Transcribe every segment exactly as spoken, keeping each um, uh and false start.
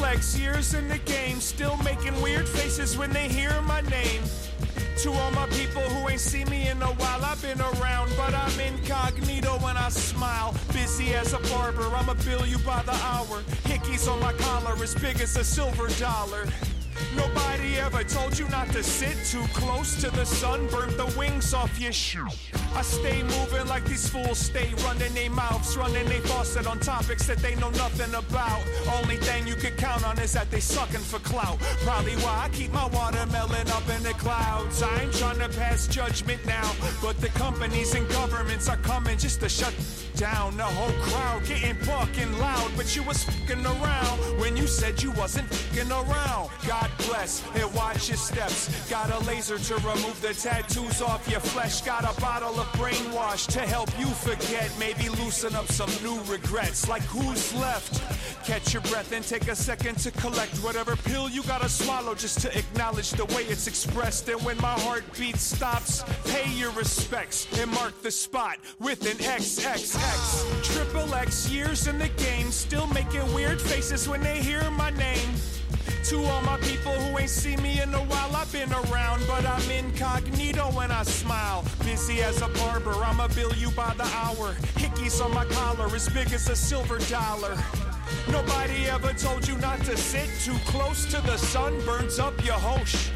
X, years in the game, still making weird faces when they hear my name. To all my people who ain't seen me in a while, I've been around, but I'm incognito when I smile. Busy as a barber, I'ma bill you by the hour. Hickeys on my collar as big as a silver dollar. Nobody ever told you not to sit too close to the sun, burn the wings off your shoe. I stay moving like these fools stay running their mouths, running their faucet on topics that they know nothing about. Only thing you can count on is that they sucking for clout. Probably why I keep my watermelon up in the clouds. I ain't trying to pass judgment now, but the companies and governments are coming just to shut down. The whole crowd getting fucking loud, but you was fucking around when you said you wasn't fucking around. God bless and watch your steps. Got a laser to remove the tattoos off your flesh. Got a bottle of brainwash to help you forget. Maybe loosen up some new regrets. Like who's left? Catch your breath and take a second to collect whatever pill you gotta swallow just to acknowledge the way it's expressed. And when my heartbeat stops, pay your respects and mark the spot with an X X X. Triple X, years in the game, still making weird faces when they hear my name. To all my people who ain't seen me in a while, I've been around, but I'm incognito when I smile. Busy as a barber, I'ma bill you by the hour. Hickeys on my collar as big as a silver dollar. Nobody ever told you not to sit too close to the sun, burns up your hosh.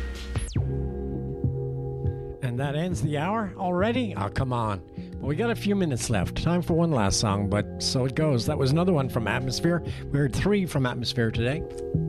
And that ends the hour already? Oh, come on. Well, we got a few minutes left. Time for one last song, but so it goes. That was another one from Atmosphere. We heard three from Atmosphere today.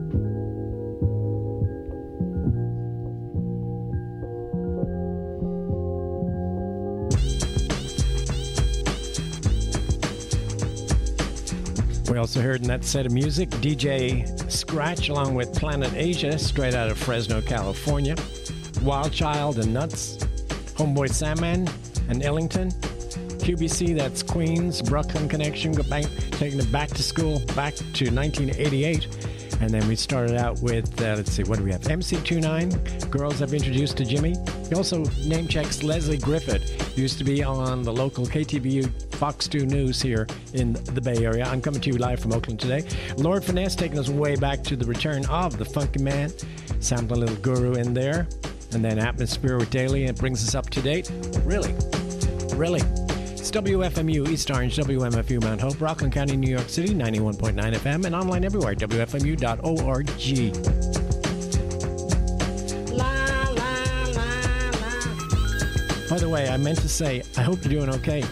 We also heard in that set of music D J Scratch along with Planet Asia, straight out of Fresno, California. Wild Child and Nuts, Homeboy Sandman and Ellington. Q B C, that's Queens, Brooklyn Connection, go back, taking it back to school, back to nineteen eighty-eight. And then we started out with, uh, let's see, what do we have? M C twenty-nine, Girls I've Introduced to Jimmy. He also name checks Leslie Griffith, used to be on the local K T V U Fox two News here in the Bay Area. I'm coming to you live from Oakland today. Lord Finesse taking us way back to the return of the Funky Man. Sampling a little Guru in there. And then Atmosphere with Daily, and it brings us up to date. Really? Really? It's W F M U, East Orange, W M F U, Mount Hope, Rockland County, New York City, ninety-one point nine F M, and online everywhere, W F M U dot org. La, la, la, la. By the way, I meant to say, I hope you're doing okay.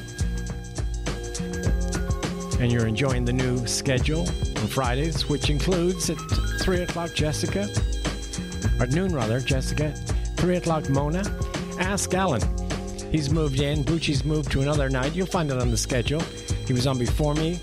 And you're enjoying the new schedule on Fridays, which includes at three o'clock Jessica, or at noon rather, Jessica, three o'clock Mona, Ask Alan. He's moved in. Bucci's moved to another night. You'll find it on the schedule. He was on before me.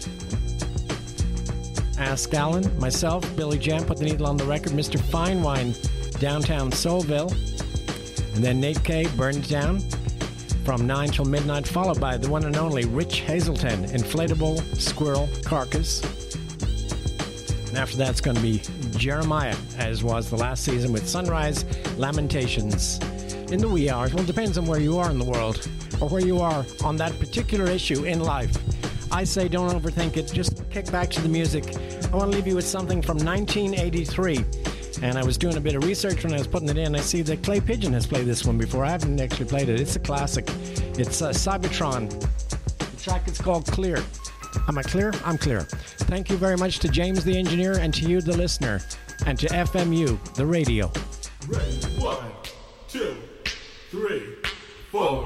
Ask Alan, myself, Billy Jam, Put the Needle on the Record, Mister Fine Wine, Downtown Soulville, and then Nate K, Burn It Down, from nine till midnight, followed by the one and only Rich Hazelton, Inflatable Squirrel Carcass. And after that, it's going to be Jeremiah, as was the last season, with Sunrise Lamentations. In the wee hours, well, it depends on where you are in the world, or where you are on that particular issue in life. I say don't overthink it, just kick back to the music. I want to leave you with something from nineteen eighty-three. And I was doing a bit of research when I was putting it in. I see that Clay Pigeon has played this one before. I haven't actually played it. It's a classic. It's uh, Cybertron. The track is called Clear. Am I clear? I'm clear. Thank you very much to James the engineer, and to you the listener, and to F M U, the radio. Ready? One, two, three, four.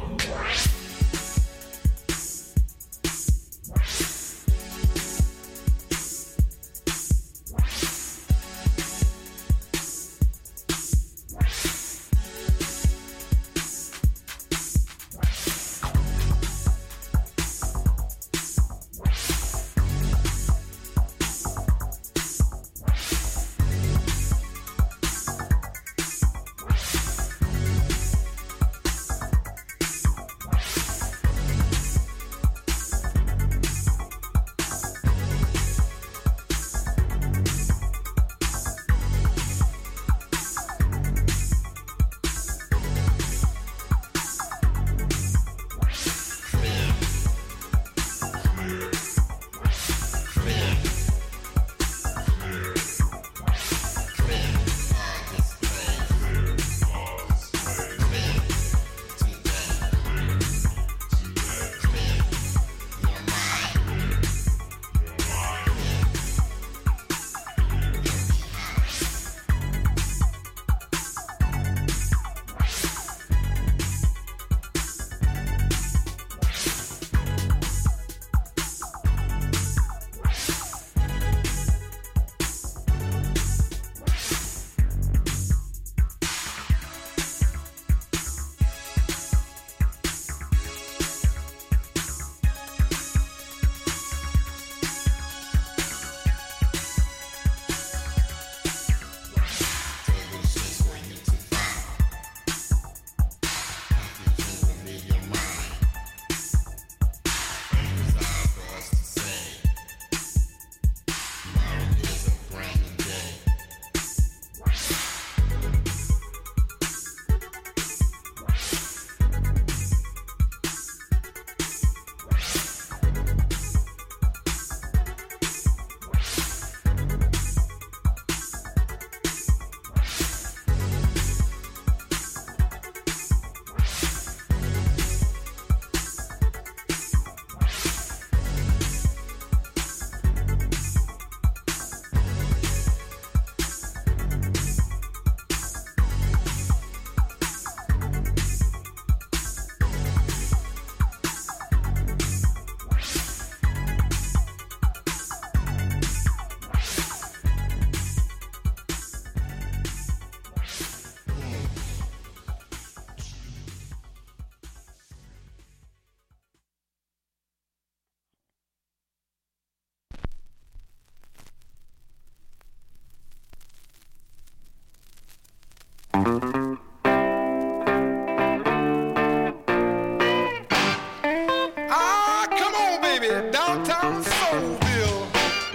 downtown Soulville.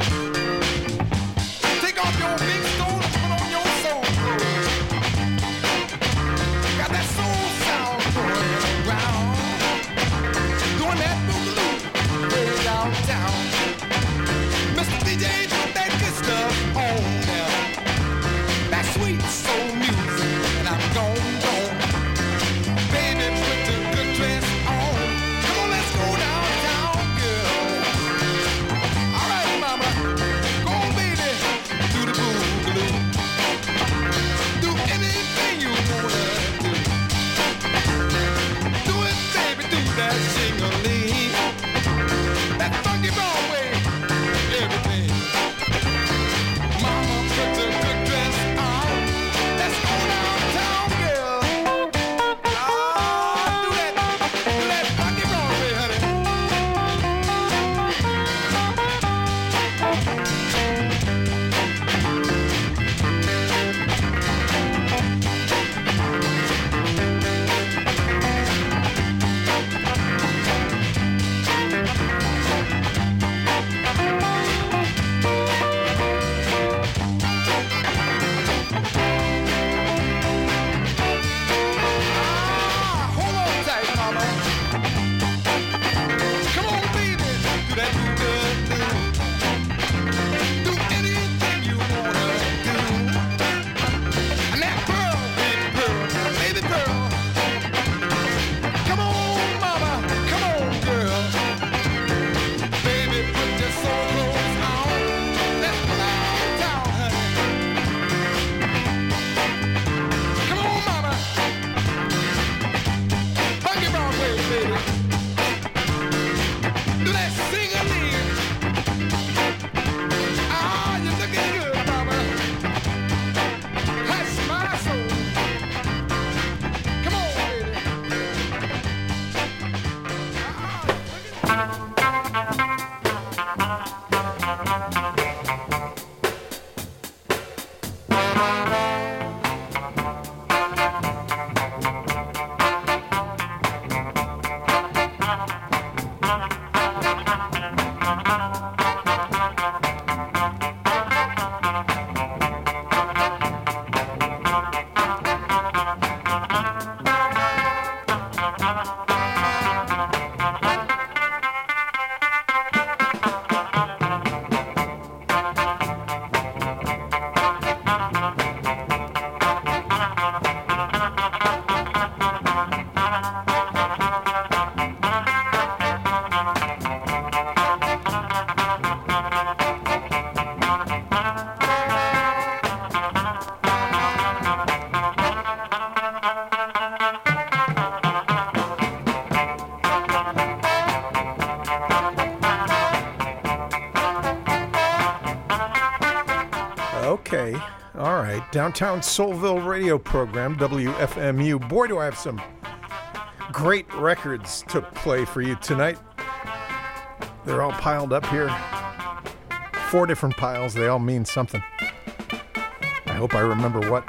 Take off your big stone and put on your soul clothes. Got that soul sound going around, doing that boogaloo way downtown. Mister D J, put that good stuff on now. That sweet soul music, and I'm gone, gone. Baby, put the good dress on. Come on, let's go downtown, girl. All right, mama, go on, baby, do the boogaloo. Do anything you wanna do. Do it, baby, do that sing-a-ling. That funky Broadway, everything. Mama, put the good dress on. Let's go downtown, girl. Ah, do that, do that funky Broadway, honey. Ah, hold on tight, mama. Come on, baby, do that boogaloo. Do anything you wanna do. And that pearl, big pearl, baby pearl. Come on, mama, come on, girl. Baby, put your soul clothes on. Let's go downtown, honey. Come on, mama. Funky Broadway, baby. Do that sing-a-ling. Ah, you're looking good, mama. Hush my soul. Come on, baby. Ah, Okay, all right. Downtown Soulville radio program, W F M U. Boy, do I have some great records to play for you tonight. They're all piled up here. Four different piles. They all mean something. I hope I remember what.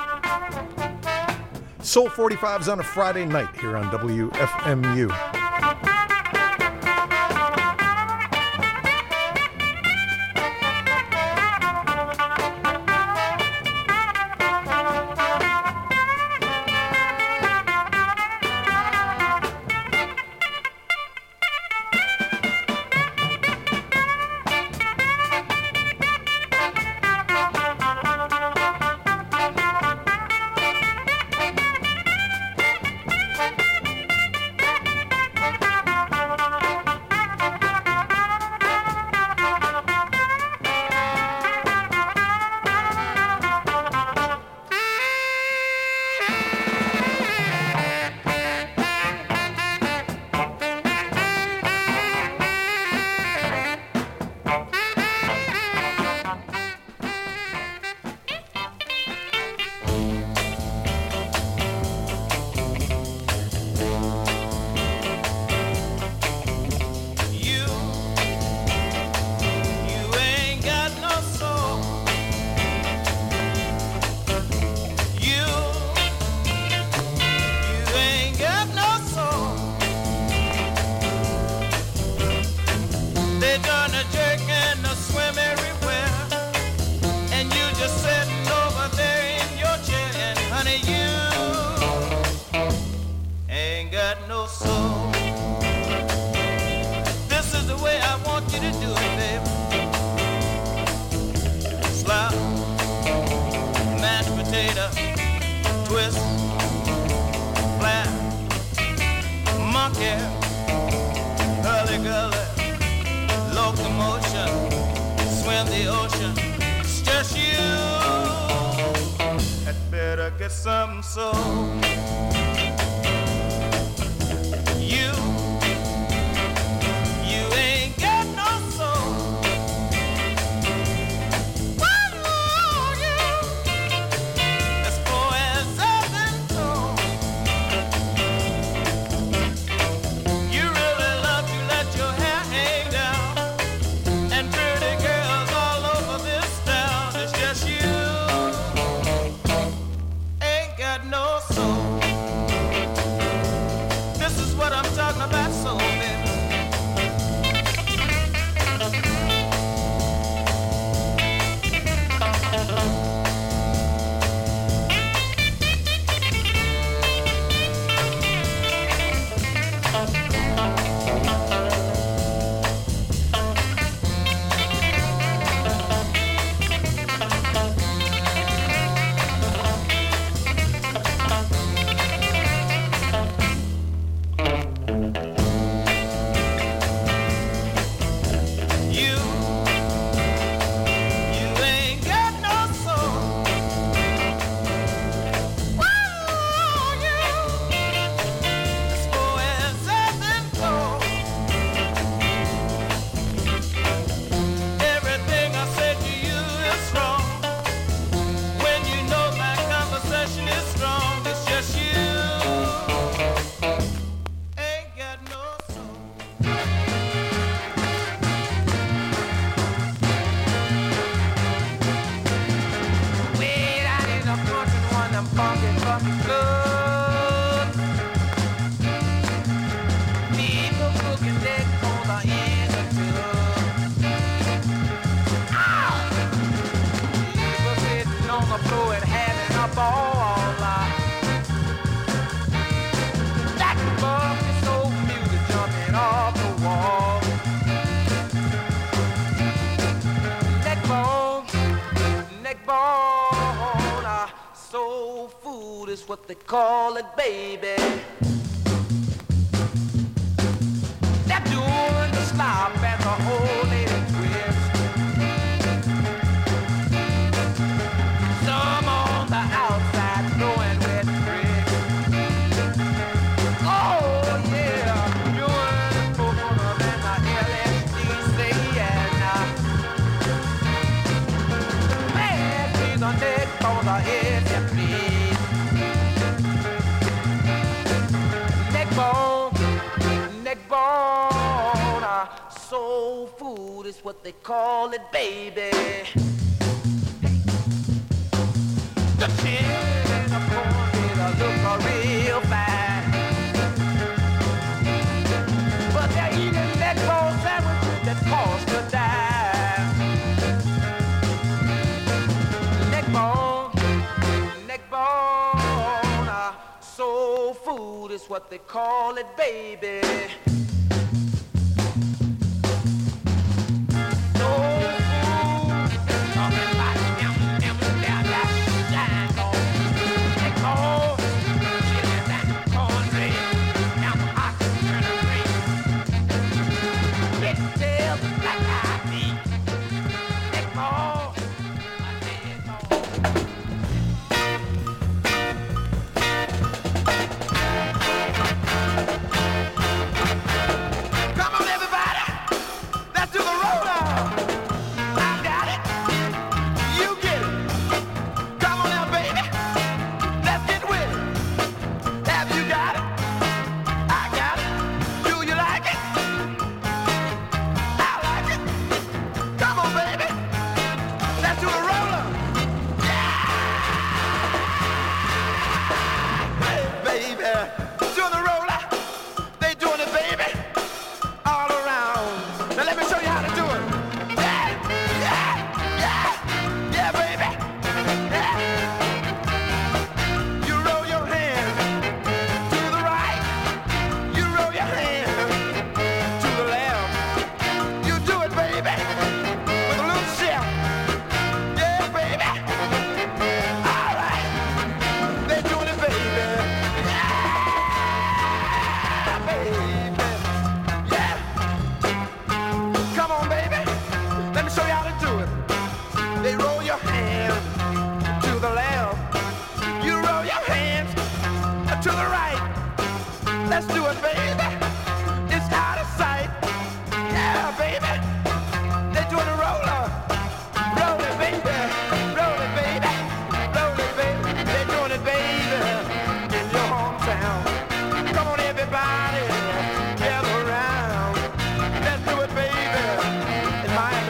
Soul forty-fives on a Friday night here on W F M U. you something so. You, you ain't got no soul. Whoa, you, as poor as I've been told. You really love to let your hair hang down, and pretty girls all over this town. It's just you ain't got no soul. This is what I'm talking about, soul, baby. You, you ain't got no soul. Whoa, you, as poor as I've been told. Everything I said to you is wrong. When you know my conversation is strong, it's just you ain't got no soul. Way out in the country, one them funky, funky clubs. People cooking their corn in the tub. People sitting on the floor and having a ball. That funky soul music jumping off the wall. Neck bone, neck bone, ah, soul food is what they call it, baby. They're doing the slop and the whole lady twist. Some on the outside throwing red bricks. Oh yeah, doing it for more than the L S D saying. Man, please on neck on the head, yeah, please. Neck bone, neck bone, ah, soul food is what they call it, baby. The chin and the corn did a look a real fine, but they're eating neck bone sandwiches that cost a dime. Neck bone, neck bone, ah, soul food is what they call it, baby. Soul food, talking about them, them, down, down, down, bone. Neck bone, chili and cornbread, now hot turnip green. Big tail, black eyed meat. Neck bone, my neck bone.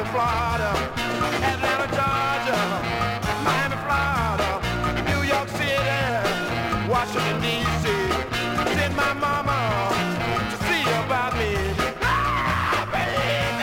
Florida, Atlanta, Georgia, Miami, Florida, New York City, Washington, D C Send my mama to see about me. Ah, baby.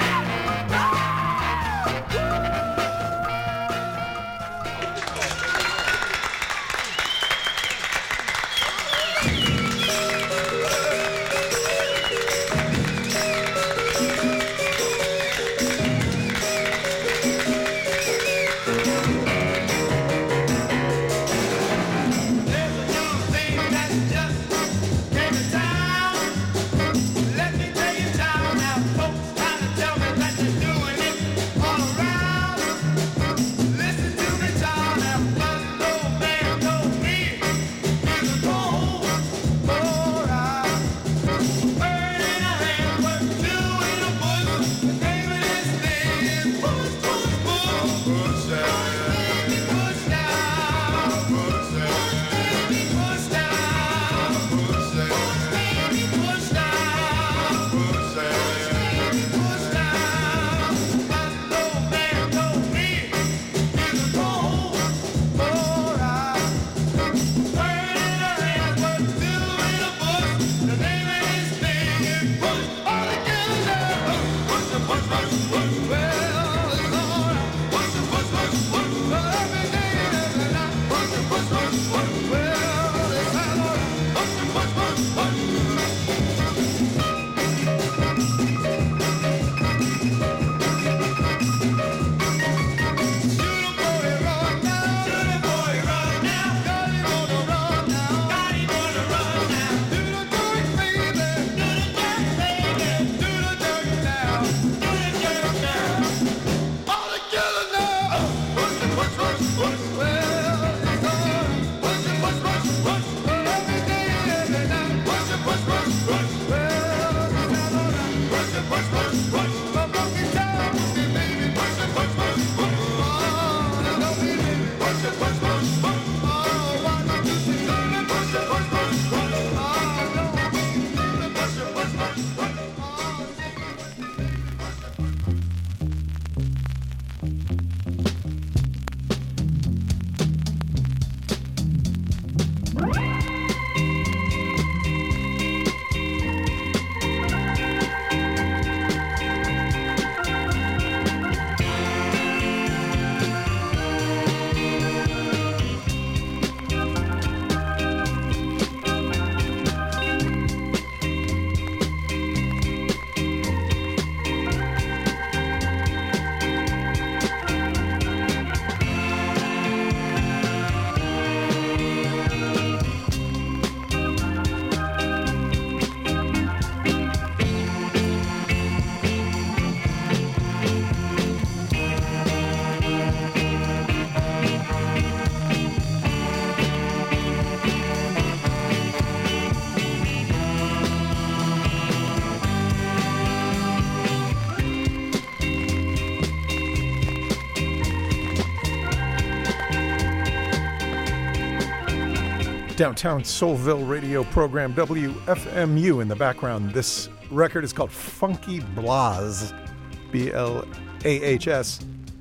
Downtown Soulville radio program, W F M U in the background. This record is called Funky Blahs, B L A H S.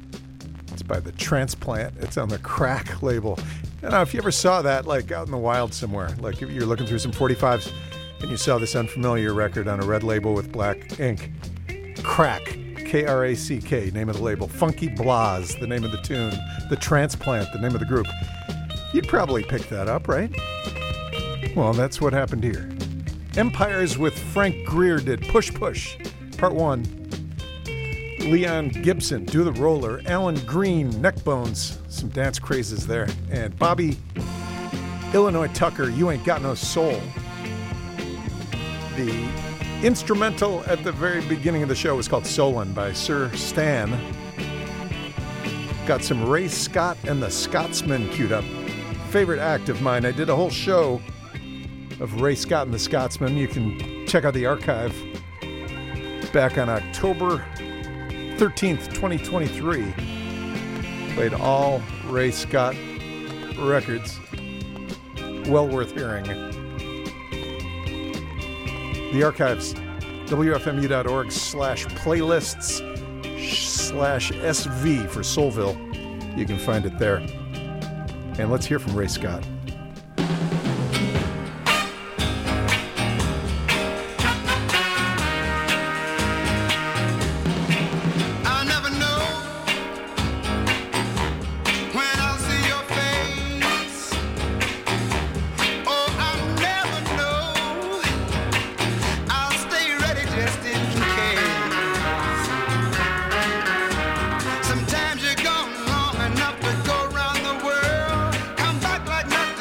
It's by The Transplant. It's on the Crack label. You know, if you ever saw that, like, out in the wild somewhere, like if you're looking through some forty-fives and you saw this unfamiliar record on a red label with black ink, Crack, K R A C K, name of the label. Funky Blahs, the name of the tune. The Transplant, the name of the group. You'd probably pick that up, right? Well, that's what happened here. Empires with Frank Greer did Push Push, Part one. Leon Gibson, Do the Roller. Alan Green, Neckbones, some dance crazes there. And Bobby Illinois Tucker, You Ain't Got No Soul. The instrumental at the very beginning of the show was called Solon by Sir Stan. Got some Ray Scott and the Scotsmen queued up. Favorite act of mine. I did a whole show of Ray Scott and the Scotsmen. You can check out the archive back on October thirteenth, twenty twenty-three. Played all Ray Scott records. Well worth hearing. The archives, W F M U dot org slash playlists slash S V for Soulville. You can find it there. And let's hear from Ray Scott. Sometimes you're gone long enough to go around the world, come back like nothing.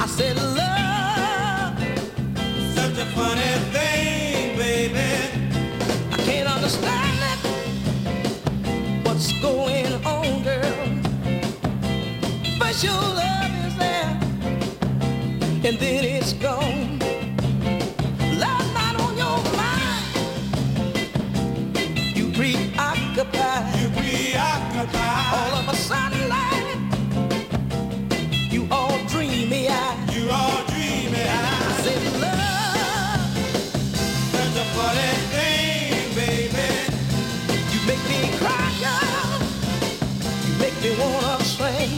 said, love, such a funny thing, baby. I can't understand it. What's going on, girl? But your love is there, and then it's gone. Love not on your mind. You preoccupied. You preoccupied. All of a sudden, like, you all dreamy-eyed. You all dreamy-eyed. I said, love, such a funny thing, baby. You make me cry, girl. You make me wanna sing.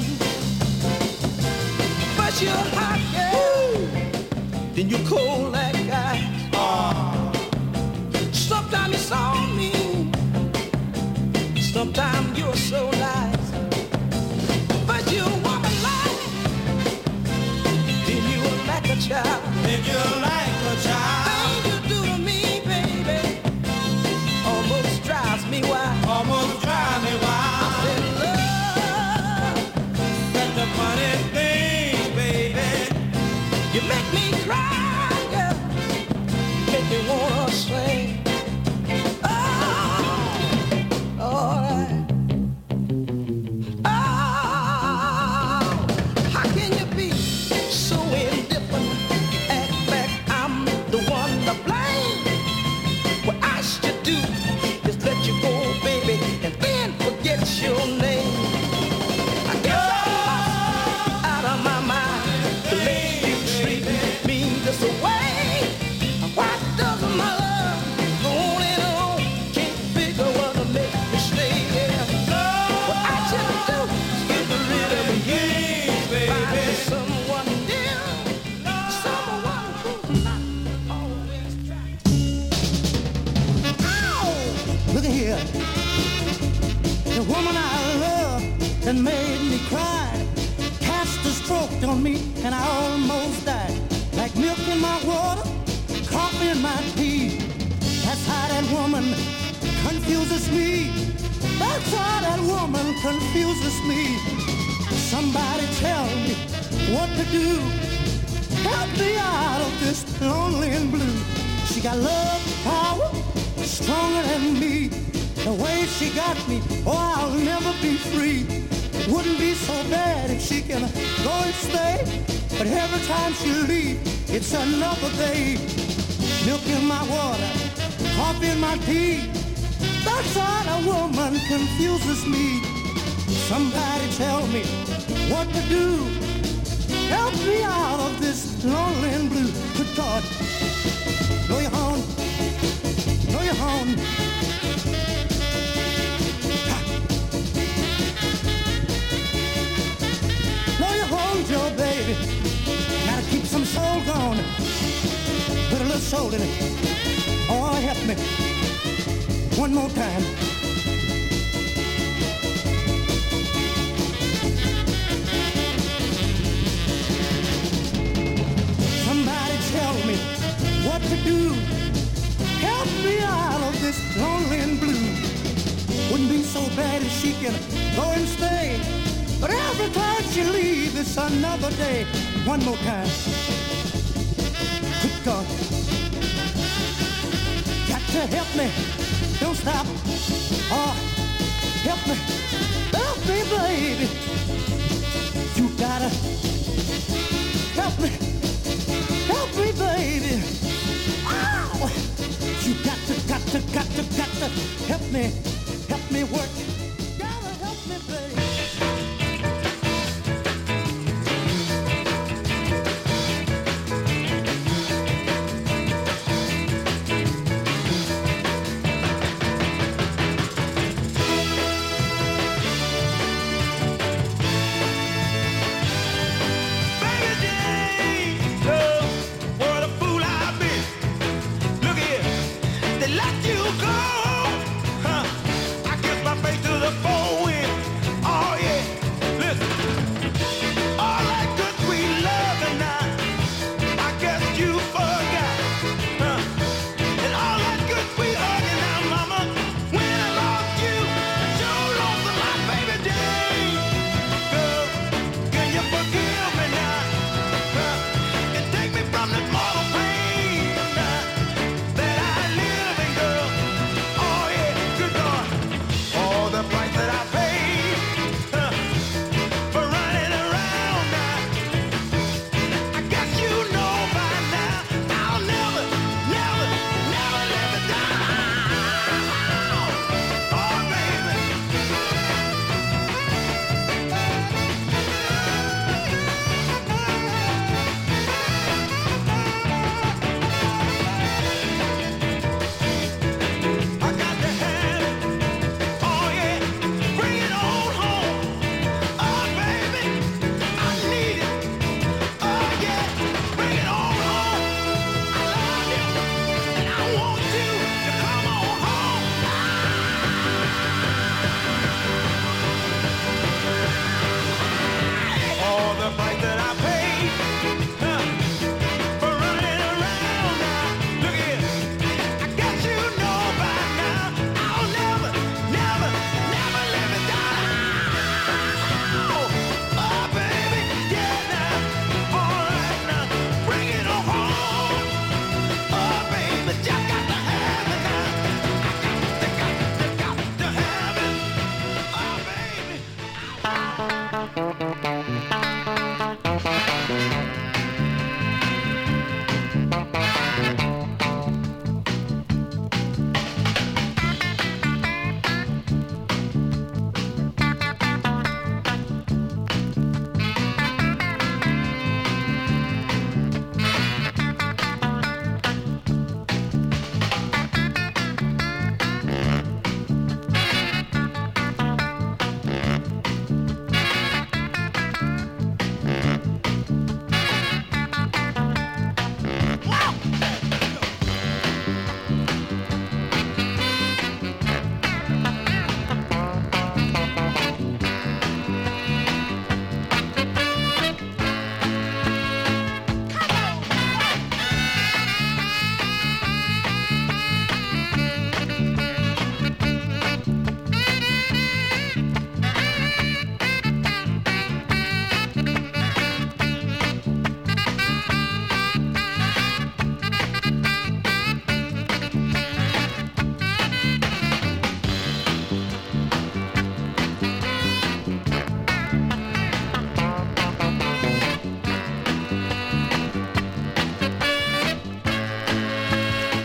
But you're hot, girl. Then you cold like ice. Oh. Sometimes you're so mean. Sometimes you're so nice. But you walk a line. Then you are like a child. Then you're like a child. Things you do to me, baby, almost drives me wild. Almost drives me wild. I said, love, such a funny thing, baby. You make me cry, girl. You make me wanna sing. Oh, all right. Oh, how can you be so indifferent? Act like I'm the one to blame. What I should do is let you go, baby, and then forget your name. I guess I'm lost out of my mind. The way you treat me this way. Why doesn't my love go on and on? Can't figure what to make me stay here. What I should do is get rid of you, baby. Find someone new, someone who's not always trying. Ow! Look at here. The woman I love that made me cry cast a stroke on me and I almost died. Like milk in my water, coffee in my tea. That's how that woman confuses me. That's how that woman confuses me. Somebody tell me what to do. Help me out of this lonely and blue. She got love, power, stronger than me. The way she got me, oh, I'll never be free. It wouldn't be so bad if she can go and stay. But every time she leaves, it's another day. Milk in my water, coffee in my tea. That's how a woman confuses me. Somebody tell me what to do. Help me out of this lonely and blue. Good God. Blow your horn. Blow your horn. Ha. Blow your horn, Joe, baby. Gotta keep some soul going. Put a little soul in it. Oh, help me. One more time. Somebody tell me what to do. Help me out of this lonely and blue. Wouldn't be so bad if she can go and stay. But every time she leaves, it's another day. One more time. Good God. Got to help me. Don't stop. Oh, help me. Help me, baby. You gotta help me. Help me, baby. Ow! You got to, got to, got to, got to help me. Help me work. Gotta help me, baby. Let you go, huh? I guess my faith is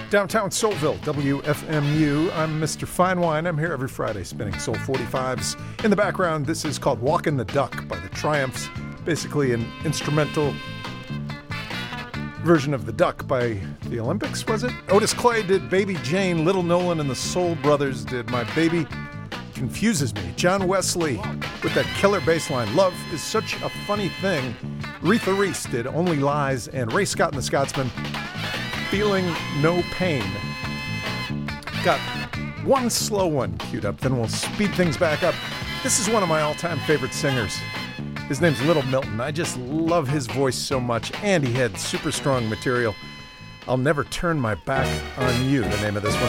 Downtown Soulville, W F M U. I'm Mister Fine Wine. I'm here every Friday spinning Soul forty-fives. In the background, this is called Walkin' the Duck by the Triumphs. Basically an instrumental version of The Duck by the Olympics, was it? Otis Clay did Baby Jane. Little Nolan and the Soul Brothers did My Baby Confuses Me. John Wesley with that killer bass line. Love is such a funny thing. Aretha Reese did Only Lies. And Ray Scott and the Scotsmen, Feeling No Pain. Got one slow one queued up, then we'll speed things back up. This is one of my all-time favorite singers. His name's Little Milton. I just love his voice so much, and he had super strong material. I'll Never Turn My Back on You, the name of this one.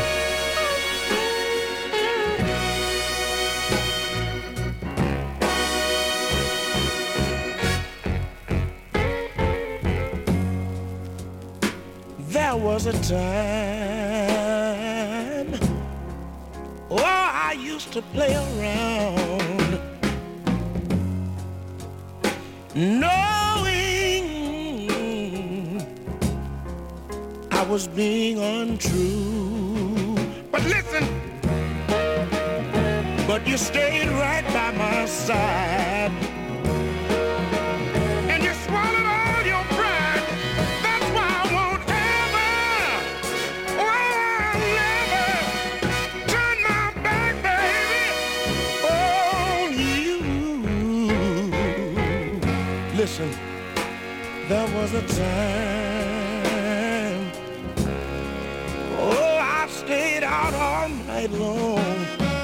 There was a time, oh, I used to play around, knowing I was being untrue. But listen, but you stayed right by my side, and you swallowed all your pride. That's why I won't ever, oh, I'll never turn my back, baby, on you. Listen, there was a time, oh, I stayed out all night long,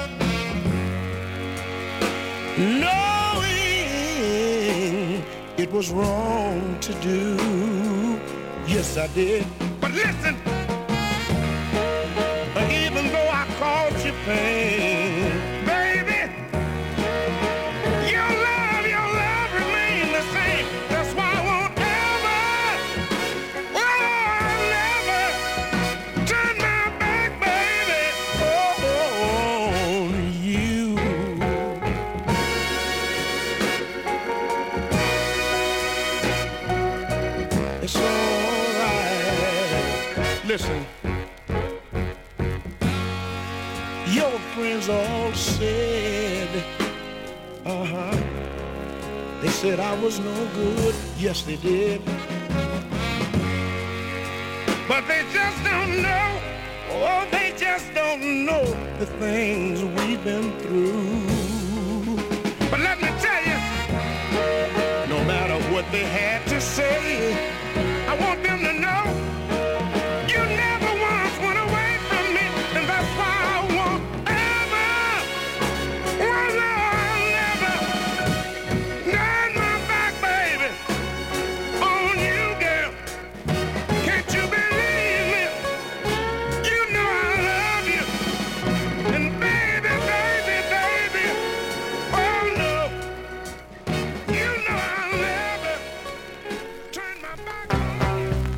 knowing it was wrong to do. Yes, I did. But listen, even though I caused you pain, baby, your love, your love remained the same. That's why I won't ever, oh, I'll never turn my back, baby, on you. It's all right. Listen, your friends all said, uh-huh, they said I was no good. Yes, they did. But they just don't know, oh, they just don't know the things we've been through. But let me tell you, no matter what they had to say, I want them to know you never once went away from me, and that's why I won't ever, well, no, I'll never turn my back, baby, on you, girl. Can't you believe me? You know I love you, and baby, baby, baby, oh no, you know I'll never turn my back on you.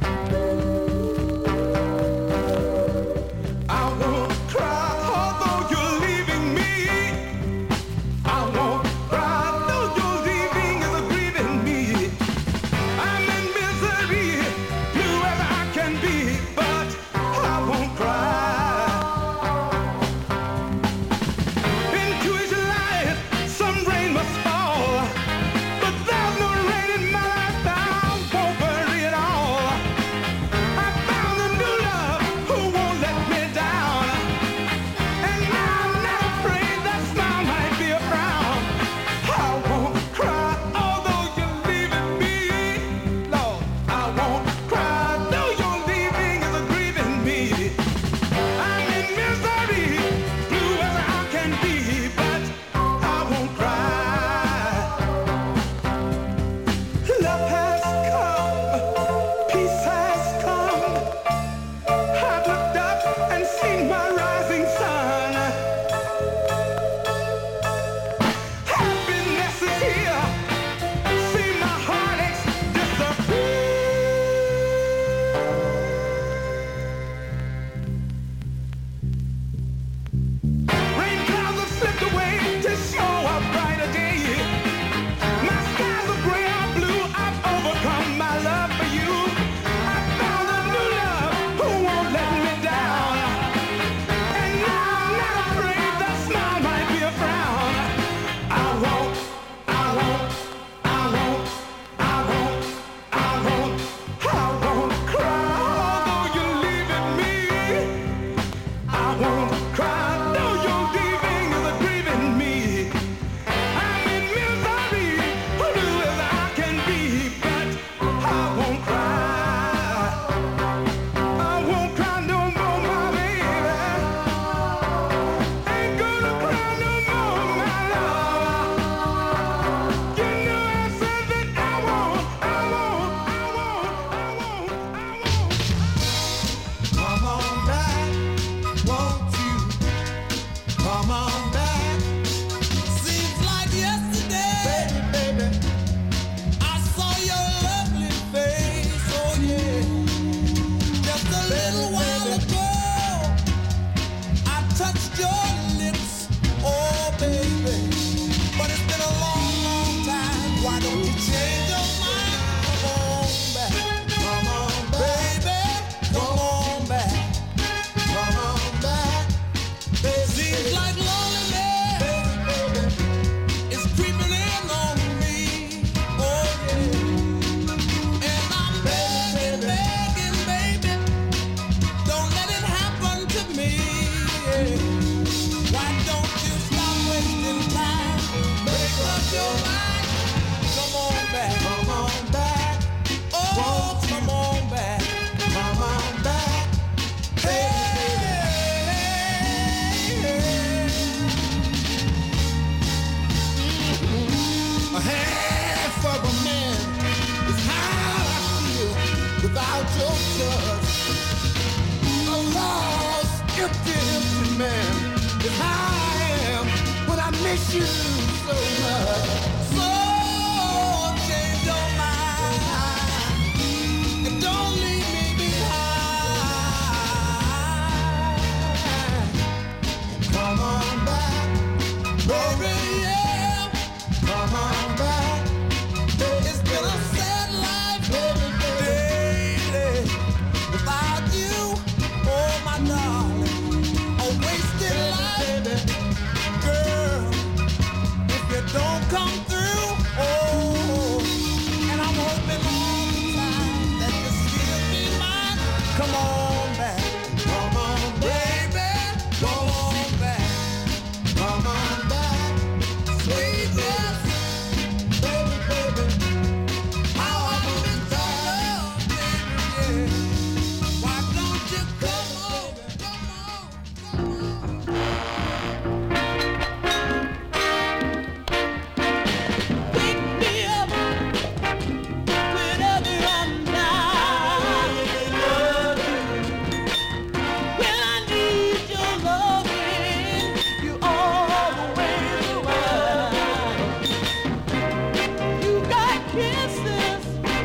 without your touch. A lost, empty, empty man is how I am when I miss you so much. So change your mind and don't leave me behind. Come on back, baby, yeah. Come on back. It's been a sad life, baby, baby. Without you, oh my darling, a wasted life, baby. Girl, if you don't come through, oh, and I'm hoping all the time that you still be mine. Come on back, come on, baby, come on back, come on back, sweetness, baby, baby. How I miss your love, baby, yeah. Why don't you come over, come on, come on. Pick me up whenever I'm down. When I need your loving, you always around. You got kisses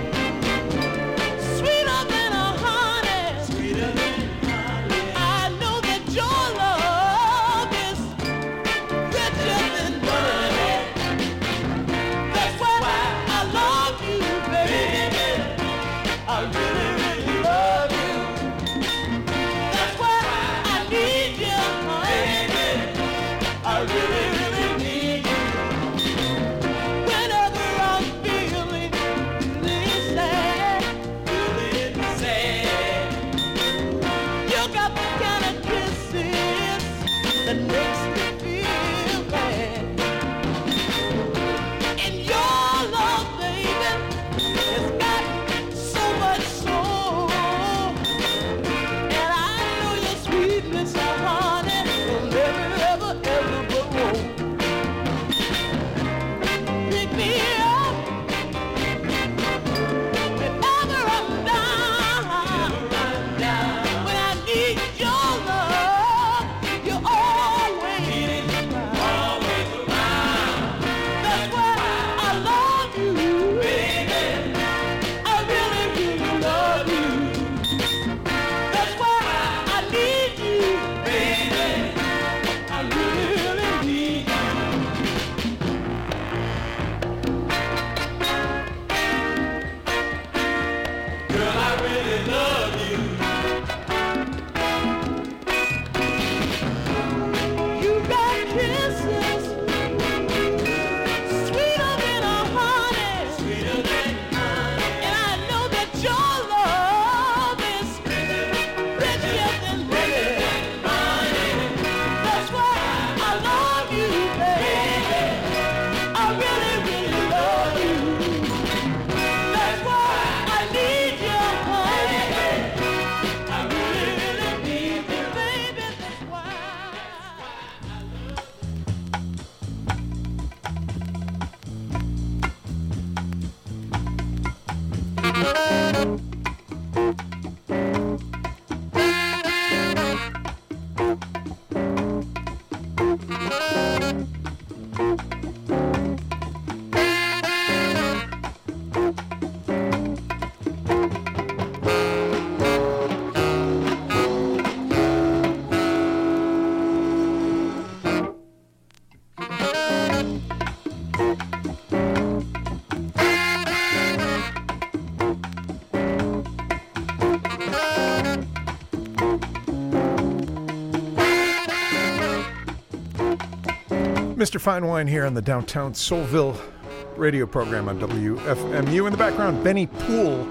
sweeter than a honey. Sweeter than honey. I know that your love is richer than money. That's why I love you, baby. I really, really love you. That's why I need you, honey. I really, really need you. Whenever I'm feeling really sad, feeling sad, you got the kind of kisses that makes me feel bad. And your love, baby, has got so much soul. And I know your sweetness, honey, will never, ever, ever grow. Pick me up whenever I'm down. When I need your love, you're always around. That's why I love you, baby. I really, really love you. That's why I need you, baby. I really, really need you. Girl, I really love you. You got kisses sweeter than a honey. Sweeter than honey. And I know that your love is richer than money. That's why I love you, baby. I really, really love you. That's why I need you, honey. I really, really need you, baby. That's why. Mister Fine Wine here on the Downtown Soulville radio program on W F M U. In the background, Benny Poole,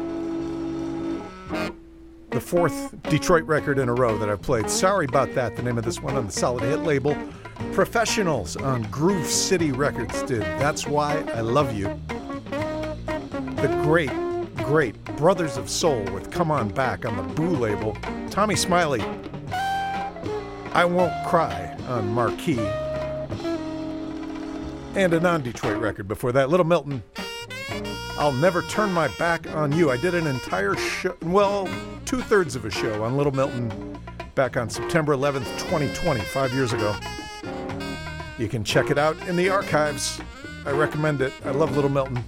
the fourth Detroit record in a row that I've played. Sorry About That, the name of this one on the Solid Hit label. Professionals on Groove City Records did That's Why I Love You. The great, great Brothers of Soul with Come On Back on the Boo label. Tommy Smiley, I Won't Cry on Marquee. And a non-Detroit record before that, Little Milton I'll Never Turn My Back on You. I did an entire show, well, two-thirds of a show on Little Milton back on September eleventh, twenty twenty, five years ago. You can check it out in the archives. I recommend it. I love Little Milton.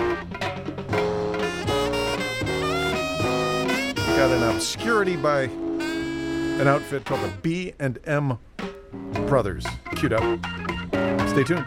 Got an obscurity by an outfit called the B and M Brothers. Queued up. Stay tuned.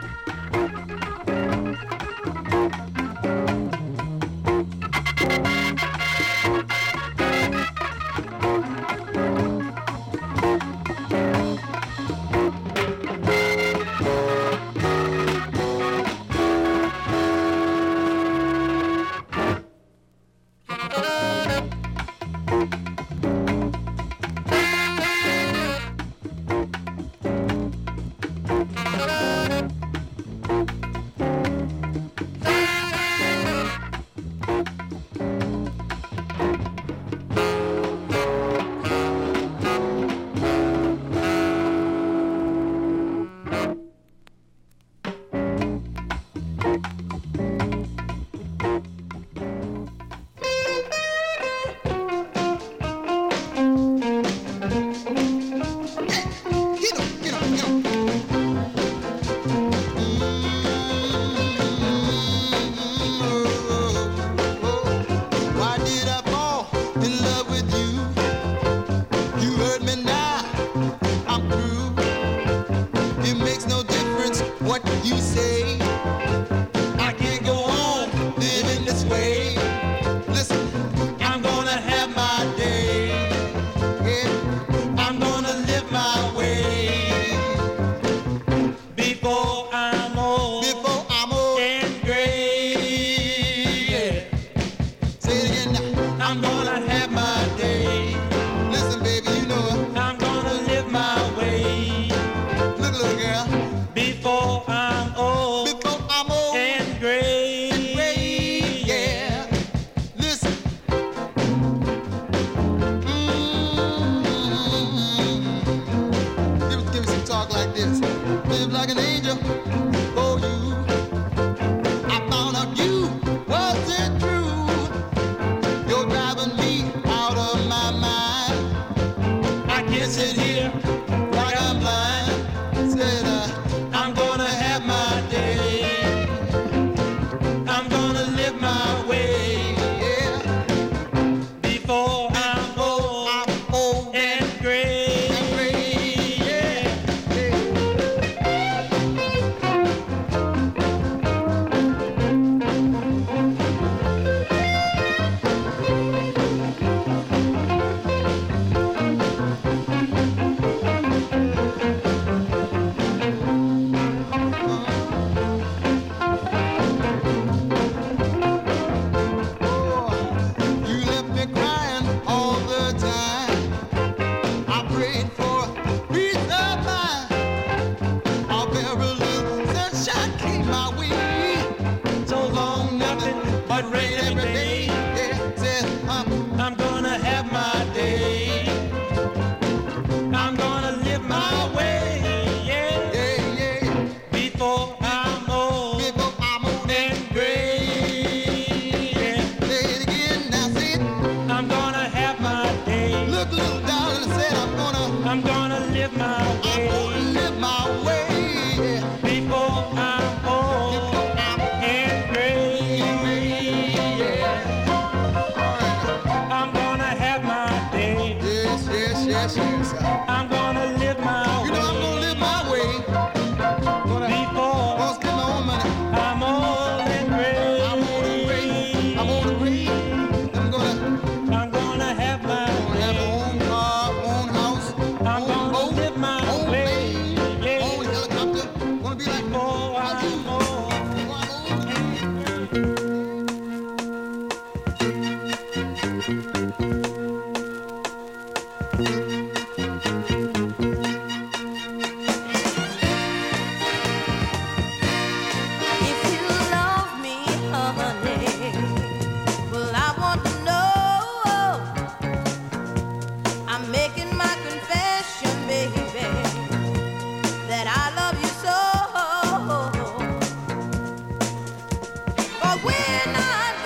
When I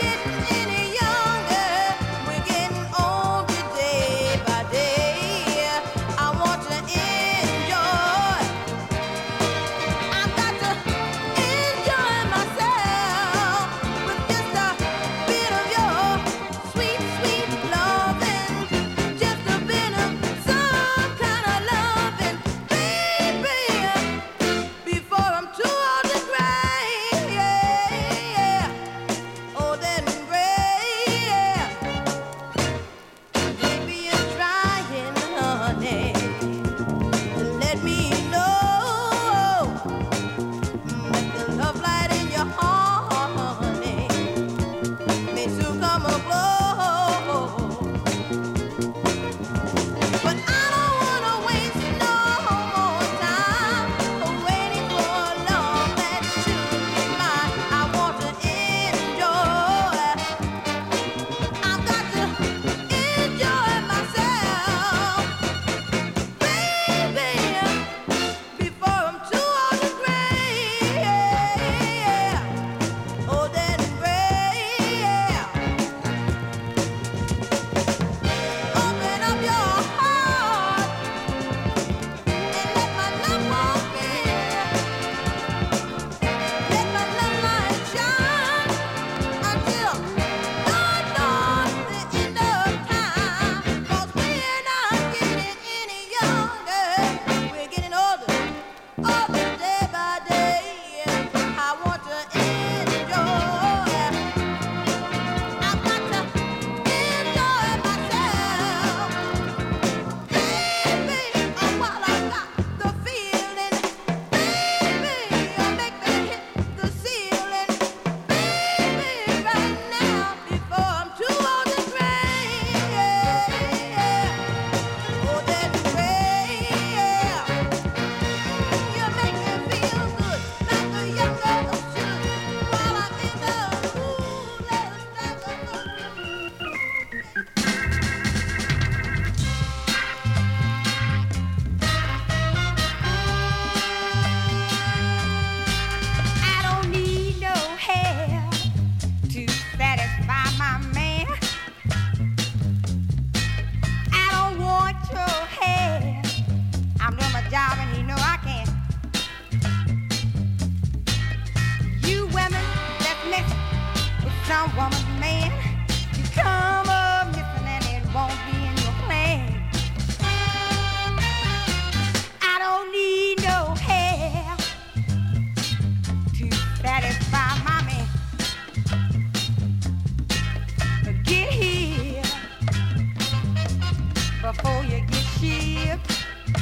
before you get shipped.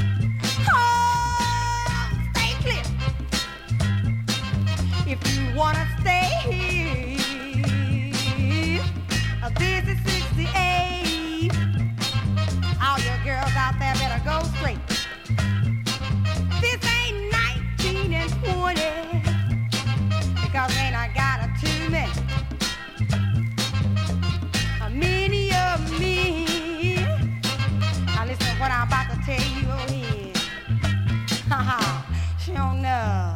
Oh, stay clear. If you wanna stay here, uh, this is sixty-eight. All your girls out there better go straight. This ain't nineteen and twenty, because ain't I got a too many. A many of me. Now listen to what I'm about to tell you here. Haha, sure enough.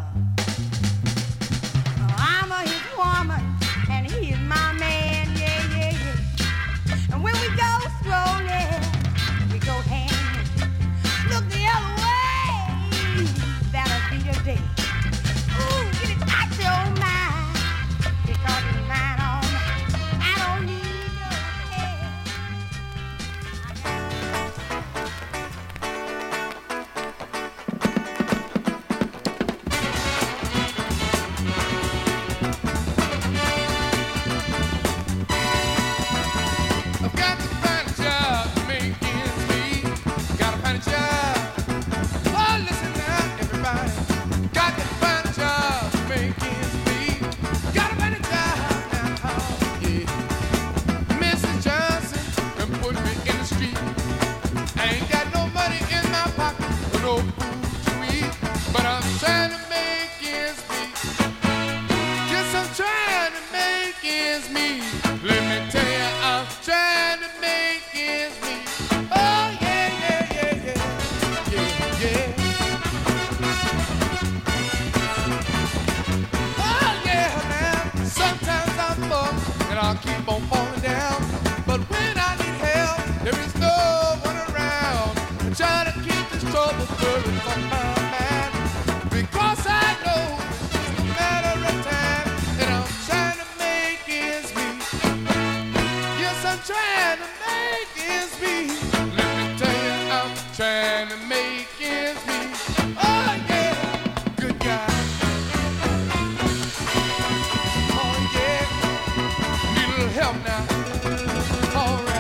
I'm a his woman, and he's my man, yeah, yeah, yeah. And when we go strolling, we go hand in hand. Look the other way, that'll be the day. Ooh, get it out your mind, because it's mine all night. I don't need no help. I've got to find a job to make ends meet. Gotta find a job. Oh, listen now, everybody. Got to find a job to make ends meet. Gotta find a job now, oh, yeah. Missus Johnson done put me in the street. I ain't got no money in my pocket for no food to eat, but I'm trying to make ends meet. Yes, I'm trying to make ends meet. Let me tell you, I'm trying to make ends meet. Oh, yeah, yeah, yeah, yeah, yeah, yeah. Oh, yeah, now, sometimes I'm fucked and I'll keep on falling down. But when I need help, there is no one around. I'm trying to keep this trouble burden from my mind, because I know it's just a matter of time that I'm trying to make ends meet. Yes, I'm trying to make ends meet. Let me tell you, I'm trying to make ends meet. Oh, yeah, good guy. Oh, yeah, need a little help now. All right.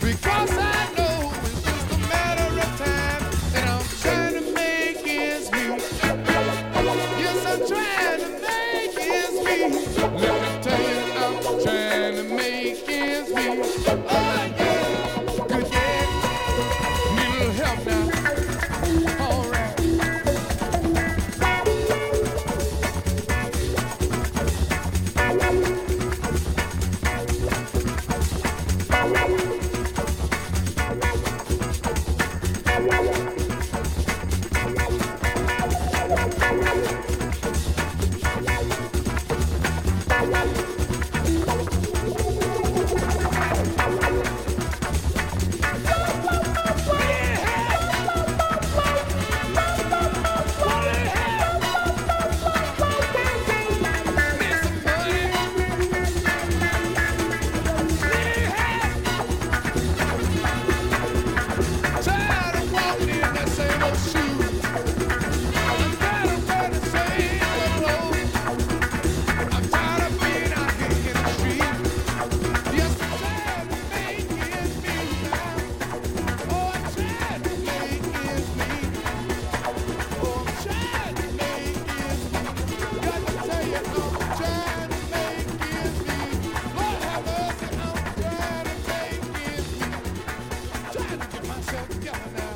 Because I know it's just a matter of time, and I'm trying to make ends meet. Yes, I'm trying to make ends meet. Let me tell you, I'm trying to make ends meet. Oh yeah, good yeah. Need a little help now. All right. Tired of walking in that same old shoe. I'm tired of wearing the same old clothes. I'm tired of being out here in the street. Yes, I'm tired of making ends meet now. Oh, I'm tired of making ends meet. Oh, I'm tired of making ends meet. Got to tell you, I'm trying to make ends meet. Lord have mercy, I'm trying to make ends meet. Trying to get myself together now.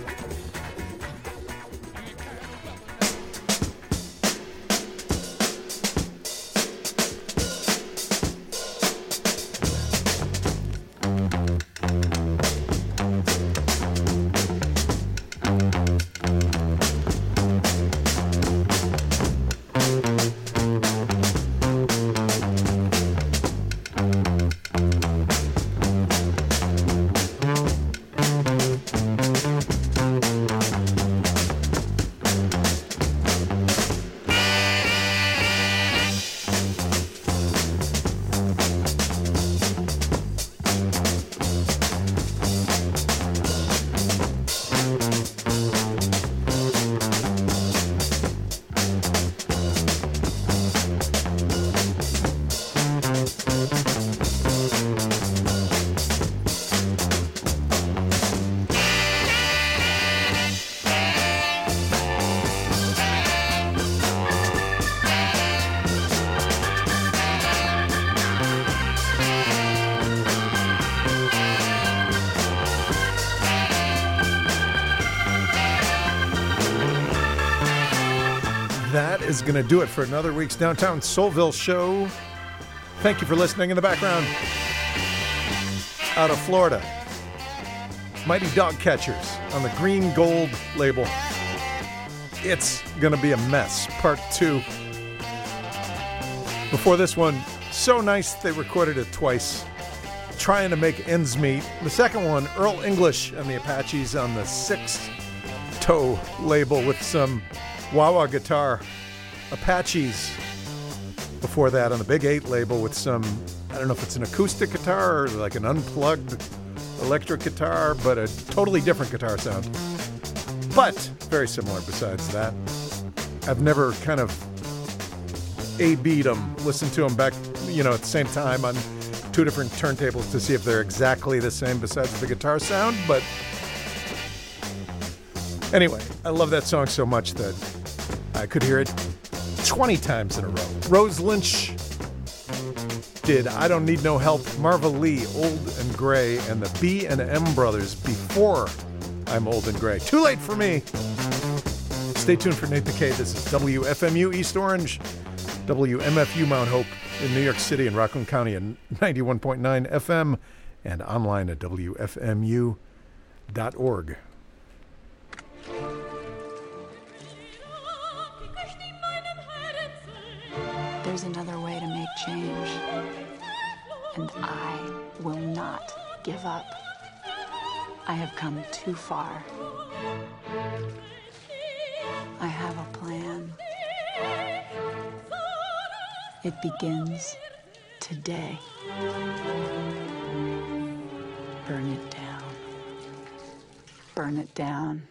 That is going to do it for another week's Downtown Soulville show. Thank you for listening. In the background, out of Florida, Mighty Dog Catchers on the Green Gold label. It's going to be a mess, part two. Before this one, So Nice they recorded it twice, trying to make ends meet. The second one, Earl English and the Apaches on the Sixth Toe label with some wah-wah guitar. Apaches before that on the Big Eight label with some, I don't know if it's an acoustic guitar or like an unplugged electric guitar, but a totally different guitar sound. But very similar besides that. I've never kind of A-B'd them, listened to them back, you know, at the same time on two different turntables to see if they're exactly the same besides the guitar sound, but anyway, I love that song so much that I could hear it twenty times in a row. Rose Lynch did I Don't Need No Help, Marva Lee, Old and Gray, and the B and M Brothers before I'm Old and Gray. Too late for me. Stay tuned for Nate the K. This is W F M U East Orange, W M F U Mount Hope in New York City and Rockland County at ninety-one point nine F M and online at W F M U dot org. There's another way to make change, and I will not give up. I have come too far. I have a plan. It begins today. Burn it down. Burn it down.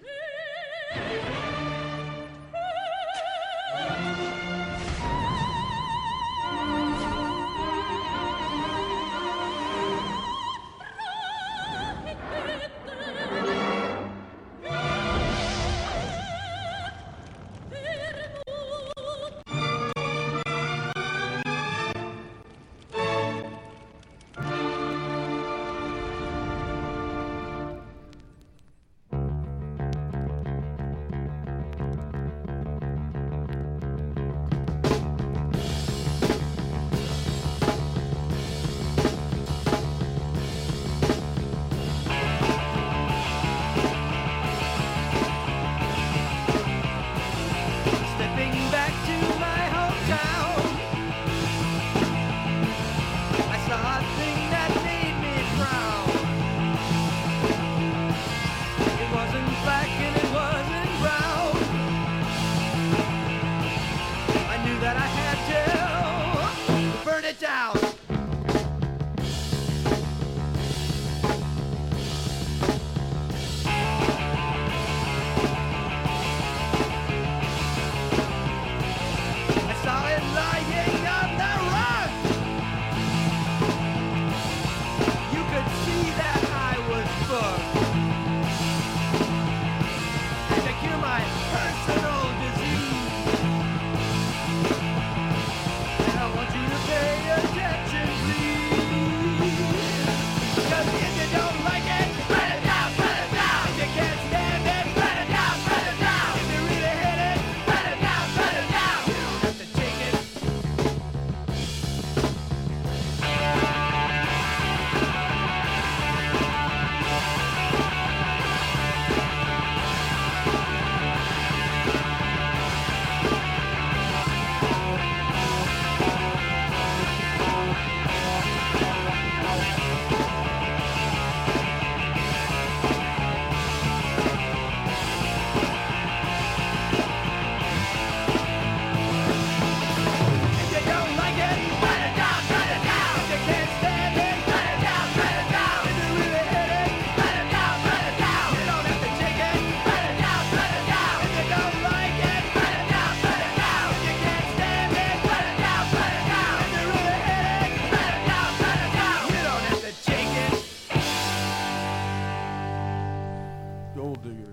Gold Digger.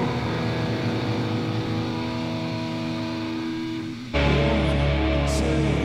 Say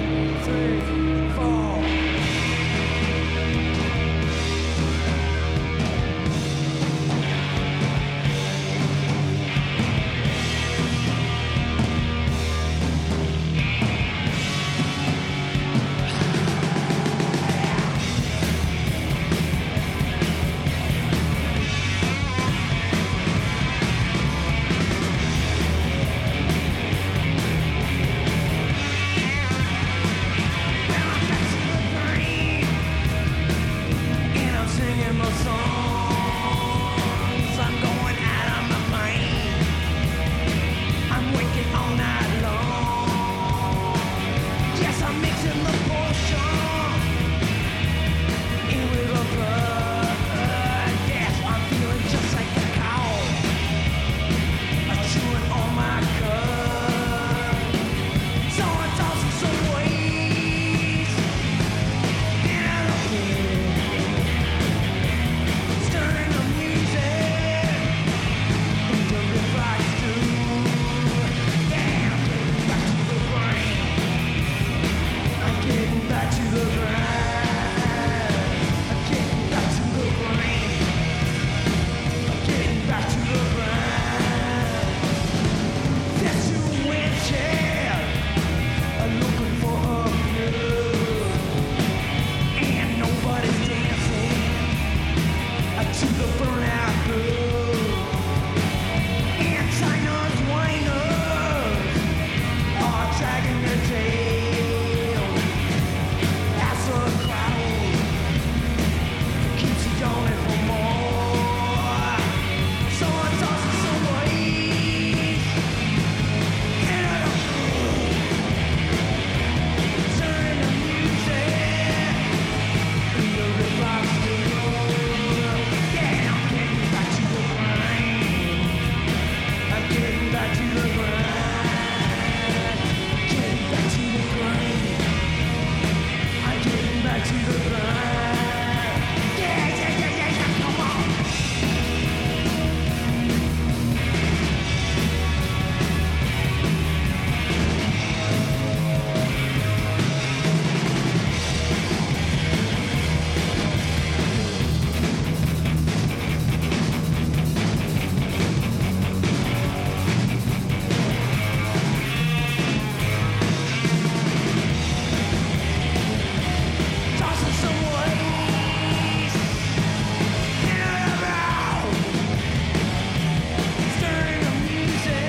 back to the